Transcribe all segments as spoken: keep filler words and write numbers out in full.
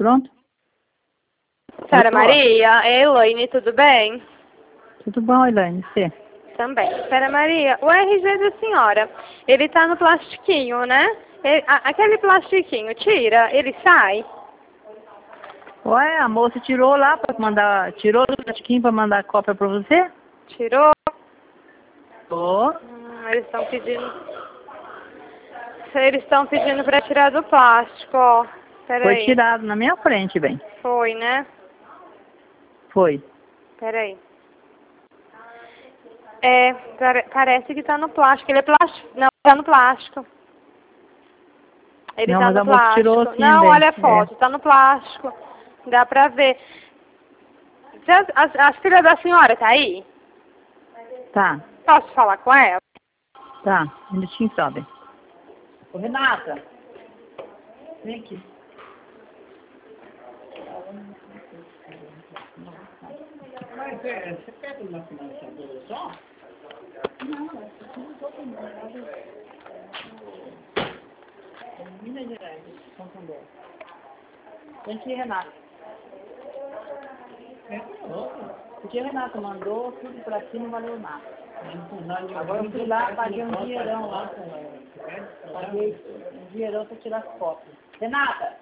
Pronto? Senhora Maria, é Elaine, tudo bem? Tudo bom, Elaine? Você? Também. Senhora Maria, o R G da senhora, ele tá no plastiquinho, né? Ele, a, aquele plastiquinho, tira, ele sai? Ué, a moça tirou lá para mandar, tirou do plastiquinho para mandar a cópia para você? Tirou? Tô. Hum, eles estão pedindo... Eles estão pedindo para tirar do plástico, ó. Pera Foi aí. tirado na minha frente, bem. Foi, né? Foi. Pera aí. É, pare- parece que tá no plástico. Ele é plástico? Não, tá no plástico. Ele Não, tá mas no a moça tirou plástico. sim, Não, bem. olha a foto, É. tá no plástico. Dá pra ver. As, as, as filhas da senhora tá aí? Tá, Posso falar com ela? tá. Um minutinho só, bem. Ô, Renata. Vem aqui. Mas é, você pega uma financiadora só? Não, mas não estou com nada. Minas Gerais, Santander. Vem aqui, Renata. Porque a Renata mandou tudo pra aqui, não valeu nada. Agora eu fui lá, paguei um dinheirão lá com ela. Paguei um dinheirão pra tirar as cópias. Renata!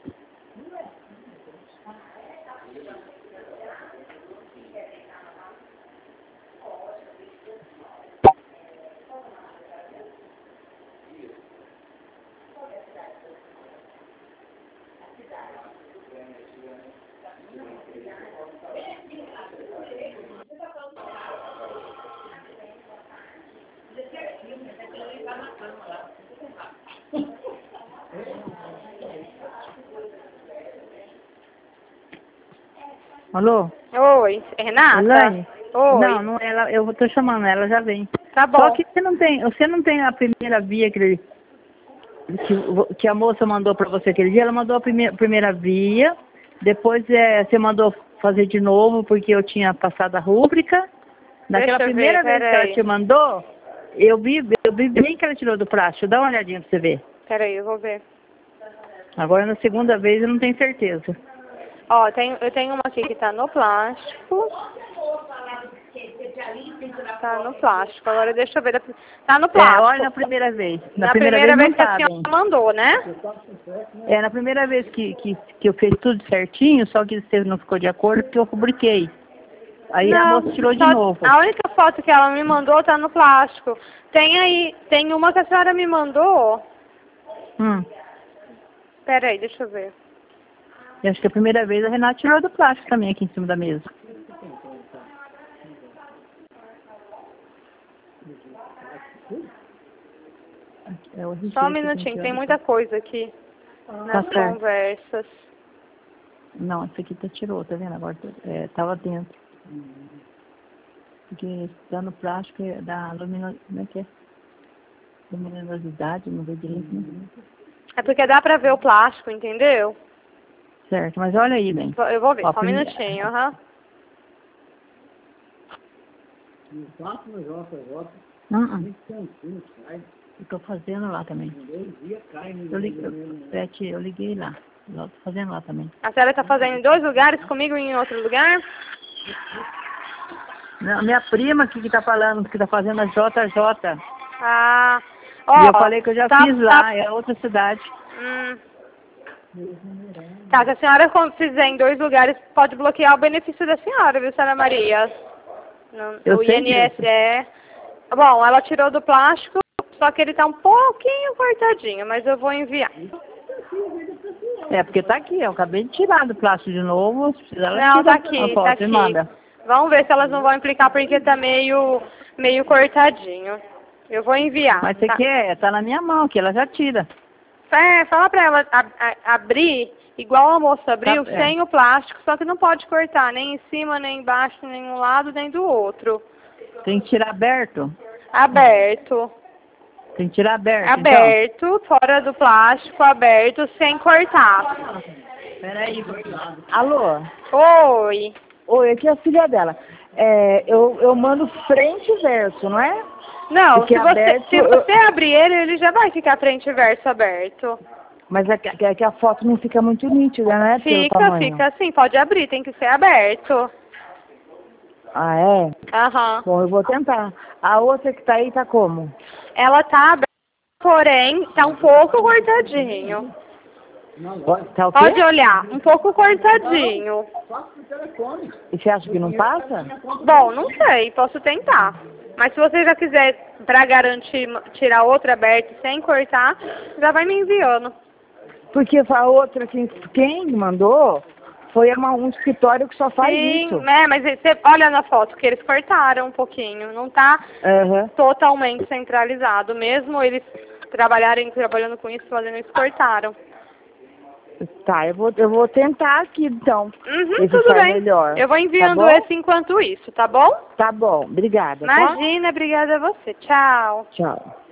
Alô? Oi, Renata? Elaine? Oi. Não, não, ela, eu tô chamando ela, já vem. Tá bom. Só que você não tem, você não tem a primeira via que, ele, que, que a moça mandou pra você aquele dia, ela mandou a primeira, primeira via, depois é, você mandou fazer de novo porque eu tinha passado a rúbrica. Naquela Deixa eu primeira ver, vez que ela peraí. te mandou, eu vi, eu vi bem que ela tirou do plástico. Dá uma olhadinha pra você ver. Peraí, eu vou ver. Agora na segunda vez eu não tenho certeza. Ó, tem, eu tenho uma aqui que tá no plástico. Tá no plástico. Agora deixa eu ver. Tá no É, plástico. olha na primeira vez. Na, Na primeira, primeira vez vez não que a tá senhora bem. mandou, né? É, na primeira vez que, que, que eu fiz tudo certinho, só que você não ficou de acordo porque eu rubriquei. Aí a Não, moça tirou de só novo. a única foto que ela me mandou tá no plástico. Tem aí, tem uma que a senhora me mandou. Hum. Pera aí, deixa eu ver. Eu acho que a primeira vez a Renata tirou do plástico também aqui em cima da mesa. É o Só um minutinho, tem muita coisa aqui nas Tá certo. conversas. Não, essa aqui tá tirou, tá vendo? Agora é, tava dentro. Porque tá no plástico é da luminosidade, como é que é? Luminosidade, não vê direito, né? É porque dá pra ver o plástico, entendeu? Certo, mas olha aí, bem. Eu vou ver, Ó, só um prime- minutinho, aham. Uhum. Eu tô fazendo lá também. Eu liguei, Pet, eu liguei lá. Eu tô fazendo lá também. A senhora tá fazendo em dois lugares, comigo e em outro lugar? Não, minha prima que, que tá falando, que tá fazendo a J J. Ah, ó. E eu falei que eu já tá, fiz lá, tá, é outra cidade. hum. Tá, se a senhora com- fizer em dois lugares, pode bloquear o benefício da senhora, viu, senhora Maria? Não, Eu o sei I N S S. Bom, ela tirou do plástico, só que ele tá um pouquinho cortadinho, mas eu vou enviar. É, porque tá aqui, eu acabei de tirar do plástico de novo. Se precisar, ela Não, tira tá a aqui, foto tá e aqui. manda. Vamos ver se elas não vão implicar porque tá meio, meio cortadinho. Eu vou enviar, Mas você tá? quer? Tá na minha mão, que ela já tira. É, fala pra ela a- a- abrir, igual a moça abriu, Tá, é. sem o plástico, só que não pode cortar, nem em cima, nem embaixo, nem um lado, nem do outro. Tem que tirar aberto. Aberto. Tem que tirar aberto, Aberto, fora do plástico, aberto, sem cortar. então. Peraí. Alô? Oi. Oi, aqui é a filha dela. É, eu, eu mando frente e verso, não é? Não, Porque se você, aberto, se eu- você abrir ele, ele já vai ficar frente e verso aberto. Mas é que, é que a foto não fica muito nítida, né? Fica, fica assim, pode abrir, tem que ser aberto. Ah, é? Aham. Bom, eu vou tentar. A outra que tá aí tá como? Ela tá aberta, porém, tá um pouco cortadinho. Tá o quê? Pode olhar, um pouco cortadinho. E você acha que não passa? Bom, não sei, posso tentar. Mas se você já quiser, pra garantir, tirar outra aberta sem cortar, já vai me enviando. Porque a outra, quem, quem mandou, foi uma, um escritório que só faz Sim, isso. né, mas você olha na foto que eles cortaram um pouquinho. Não tá Uhum. totalmente centralizado. Mesmo eles trabalharem, trabalhando com isso, fazendo isso, cortaram. Tá, eu vou, eu vou tentar aqui, então. Uhum, tudo bem. Melhor. Eu vou enviando Tá esse enquanto isso, tá bom? Tá bom, obrigada. Imagina, Tá? obrigada a você. Tchau. Tchau.